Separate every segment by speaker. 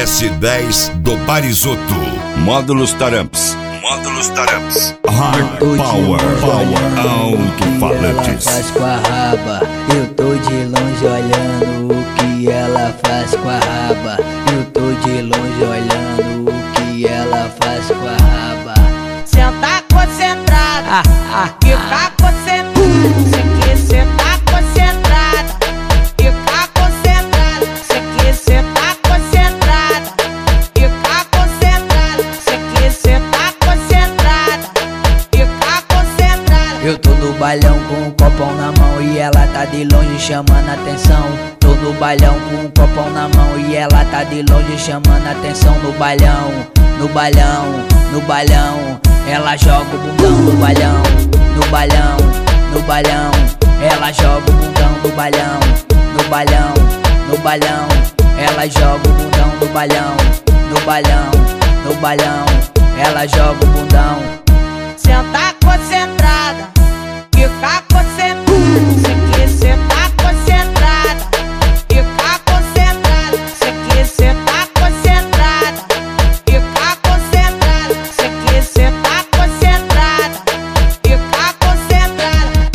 Speaker 1: S10 do Barizoto. Módulos Taramps. High Power Alto-falantes.
Speaker 2: Faz com a raba, eu tô de longe olhando o que ela faz com a raba. Eu tô de longe olhando o que ela faz com a raba.
Speaker 3: Senta concentrada, fica concentrada. Cê que cê tá concentrada, fica concentrada. Cê que cê tá concentrada, fica concentrada. Cê que cê tá concentrada, fica concentrada.
Speaker 2: Eu tô no bailão com um copão na mão e ela tá de longe chamando atenção. Tô no bailão com um copão na mão e ela tá de longe chamando atenção. No bailão, no bailão, no bailão, ela joga o bundão no bailão. No bailão, no bailão, ela joga o bundão no bailão. No bailão, no bailão, ela joga o bundão no bailão. No bailão, no bailão, ela joga o bundão.
Speaker 3: Senta concentrada, fica concentrada. Cê que cê tá concentrada, fica concentrada. Cê que cê tá concentrada, fica concentrada. Cê que cê tá concentrada, fica concentrada.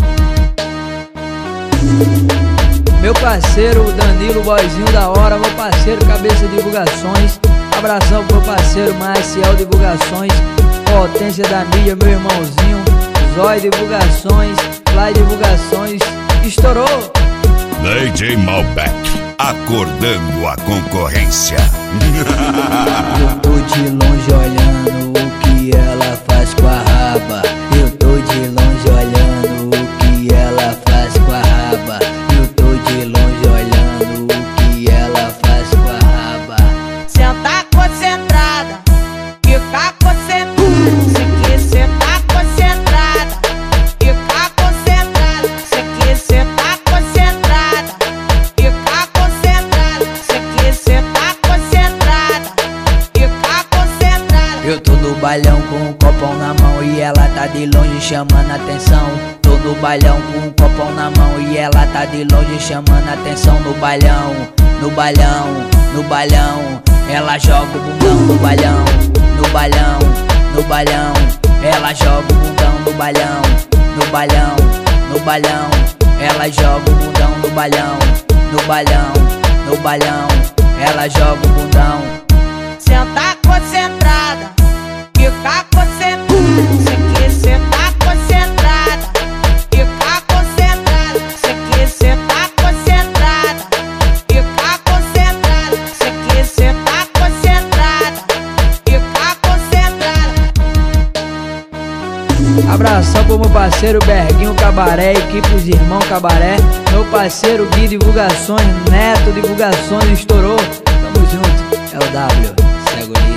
Speaker 4: Meu parceiro Danilo, boyzinho da hora. Meu parceiro Cabeça Divulgações. Abração pro meu parceiro Marcial Divulgações. Potência da mídia, meu irmãozinho. Zói Divulgações, Fly Divulgações. Estourou!
Speaker 1: DJ Malbec, acordando a concorrência.
Speaker 2: Eu tô de longe olhando o que ela faz com a raba. Eu tô de longe olhando o que ela faz com a raba. Eu tô de longe olhando o que ela faz com a raba.
Speaker 3: Senta concentrada, fica concentrada. Cê que cê tá concentrada, fica concentrada. Cê que cê tá concentrada, fica concentrada. Cê que cê tá concentrada, fica concentrada.
Speaker 2: Eu tô no bailão com um copão na mão e ela tá de longe chamando atenção. Tô no bailão com um copão na mão e ela tá de longe chamando atenção. No bailão, no bailão, no bailão, ela joga o bundão no bailão. No bailão, no bailão, ela joga o bundão no bailão. No bailão, no bailão, ela joga o bundão no bailão. No bailão, no bailão, ela joga o bundão.
Speaker 3: Senta concentrada, fica concentrada. Cê que cê tá concentrada, fica concentrada. Cê que cê tá concentrada, fica concentrada. Cê que cê tá concentrada, fica concentrada.
Speaker 4: Abração pro meu parceiro Berguinho Cabaré, equipe dos Irmãos Cabaré. Meu parceiro Gui Divulgações, Neto Divulgações. Estourou, tamo junto, é o W, segue o